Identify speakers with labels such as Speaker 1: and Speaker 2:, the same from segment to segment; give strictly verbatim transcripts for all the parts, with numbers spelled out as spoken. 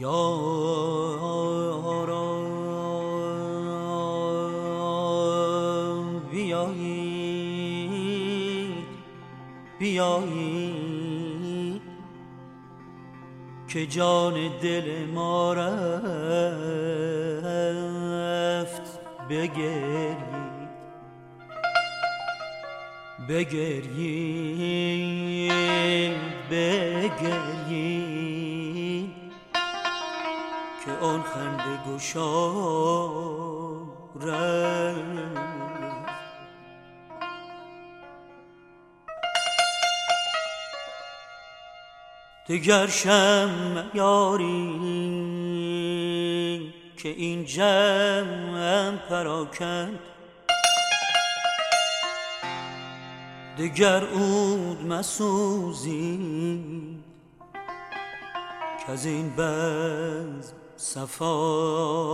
Speaker 1: یاران بیایید بیایید که جان دل ما رفت بگریید بگریید بگریید که آن خنده گشا رفت. دگر شمع یاری که این جمع پراکند، دگر عود مسوزید که از این بزم صفا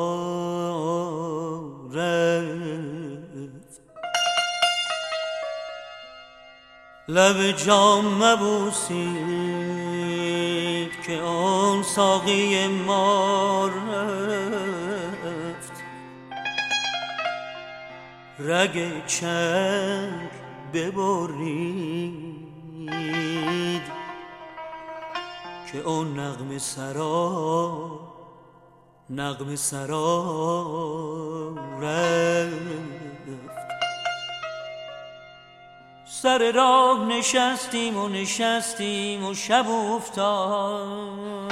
Speaker 1: رفت. لب جام مبوسید که آن ساقی ما رفت. رگ چنگ ببرید که اون نغمه سرا نغمه سرا رفت. سر راه نشستیم و نشستیم و شب افتاد.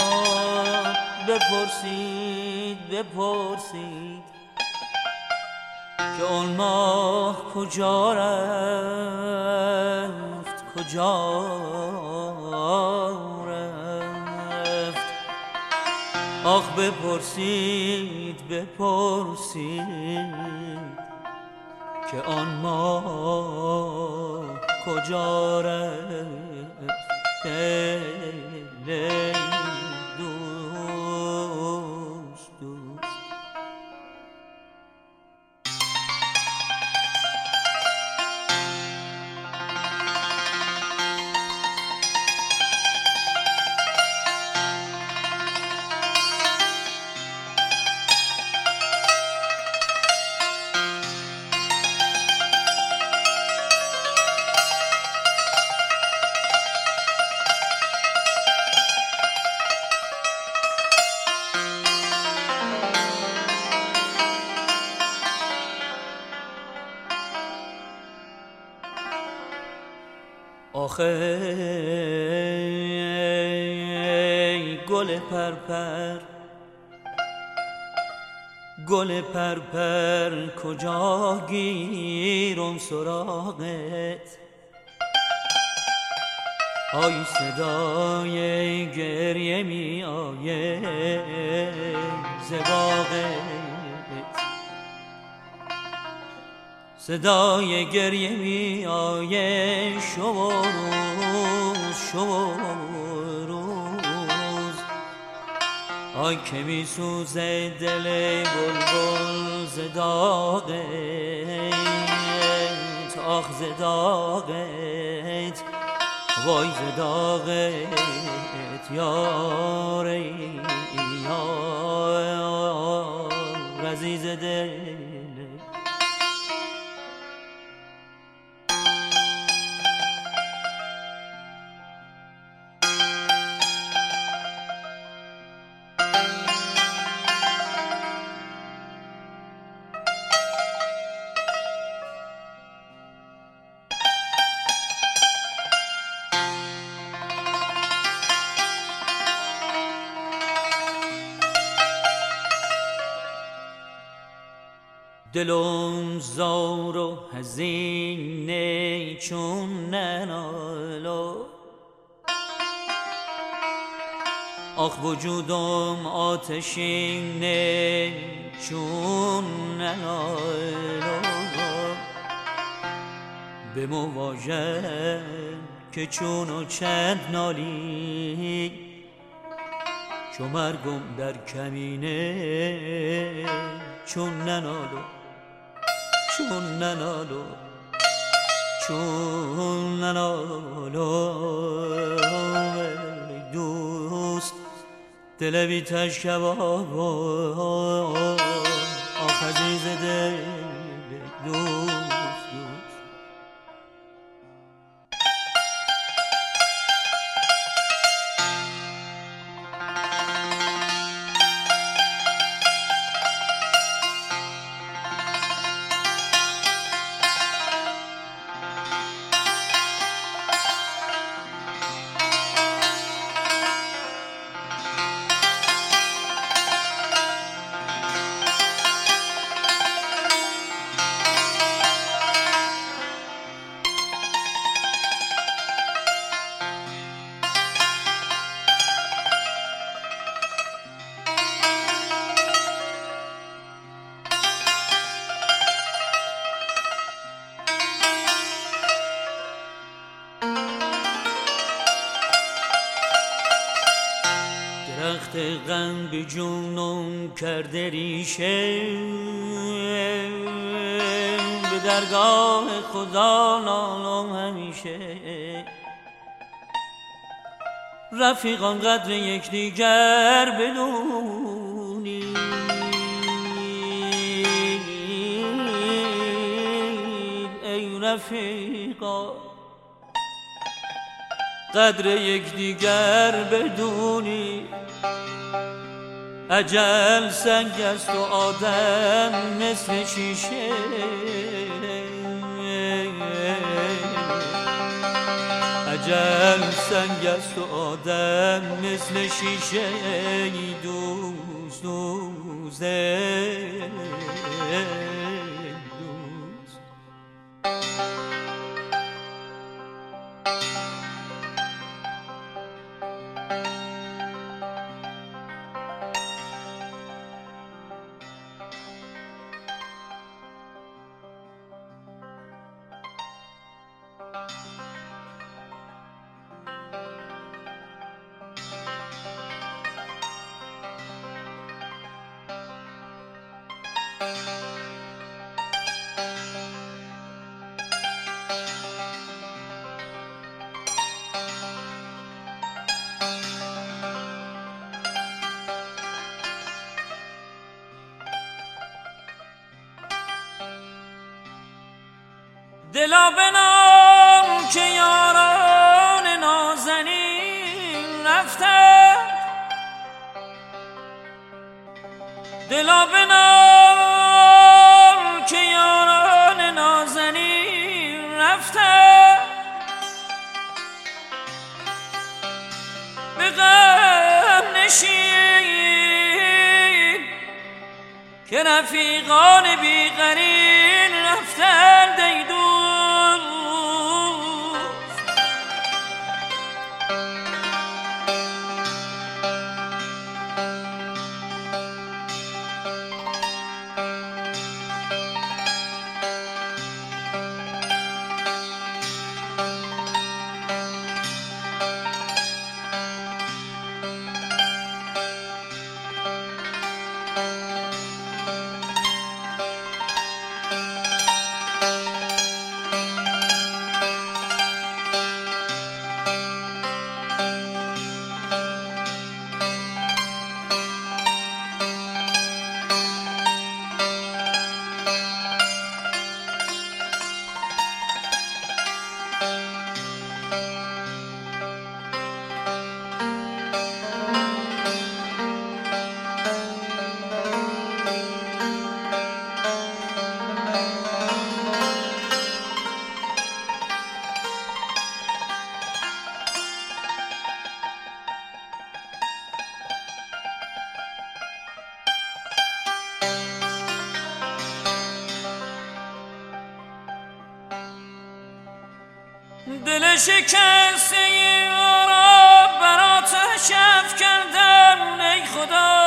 Speaker 1: بپرسید بپرسید که اون ماه کجا رفت کجا رفت. آخ بپرسید بپرسید که آن ماه کجا رفت. دل دوست دوست آخه گل پرپر گل پرپر کجا گیرم سراغت. آی صدای گریه می آید ز باغت. صدای گریه می آید شب و روز شب و روز. آی که می سوزه دل بلبل ز داغت. آخ ز داغت وای ز داغت یار یار عزیز دل. دلم زار و حزینه چون ننالو. آخ وجودم آتشینه چون ننالو. به مواجه که چون و چند نالی چو مرگم در کمینه چون ننالو چون ننالو چون ننالو. ای دوست دل بی تشکباب آخ عزیز دل دوست دوست درخت غم به جونم کرده ریشه به درگاه خدا نالم همیشه رفیقان قدر یکدیگر بدونی ای رفیقا قدر یکدیگر بدونی اجل سنگ است و آدم مثل شیشه اجل سنگ است و آدم مثل شیشه دوست دوست دلا بنام که یاران نازنین رفتن دلا بنام که یاران نازنین رفتن به غم نشین که رفیقان بیقرین رفتن دیدون دل شکسته را بر آتش افکندم ای خدا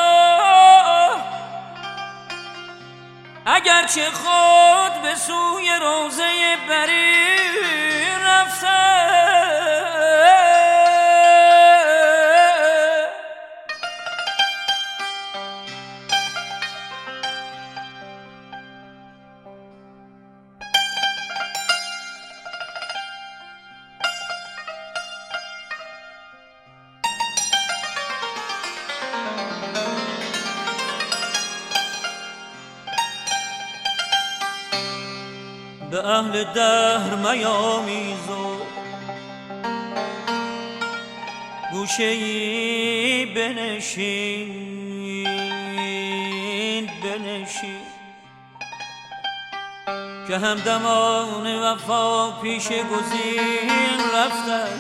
Speaker 1: اگرچه خود به سوی روضه برین رفتم به اهل دهر میامیز و گوشه‌ای بنشین بنشین که همدمان وفا پیش گزین رفتن.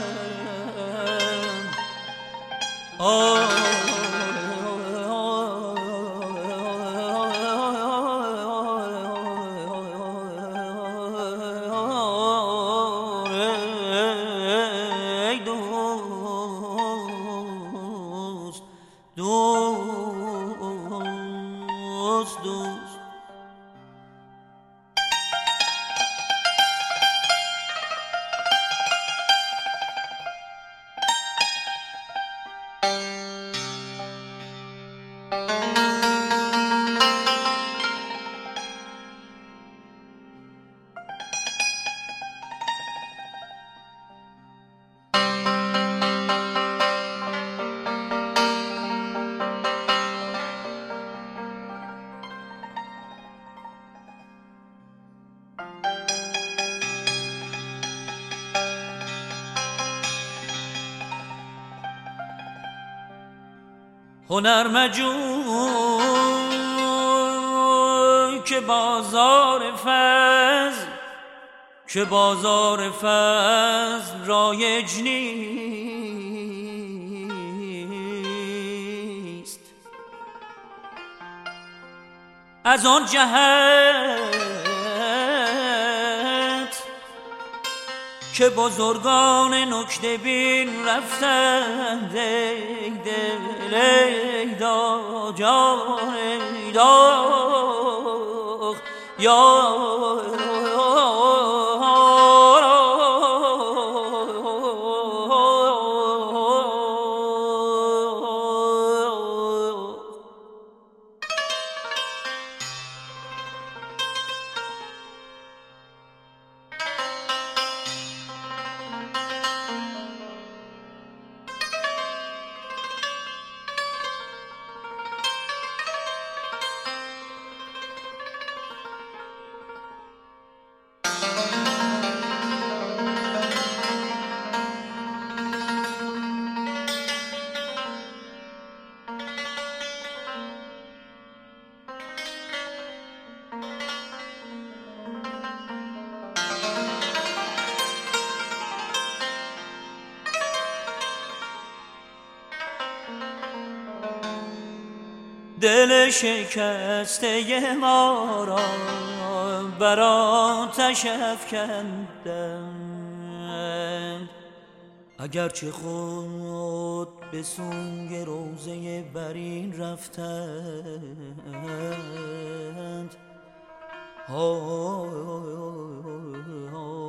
Speaker 1: ای دوست دوست دوست هنر مجوی که بازار فضل که بازار فضل رایج نیست، از آن جهت که بزرگان نکته بین رفتند. ای دل ای دا جان ای دا یا دل شکسته ما را بر آتش افکندند، اگرچه خود به سوی روضه برین رفتند.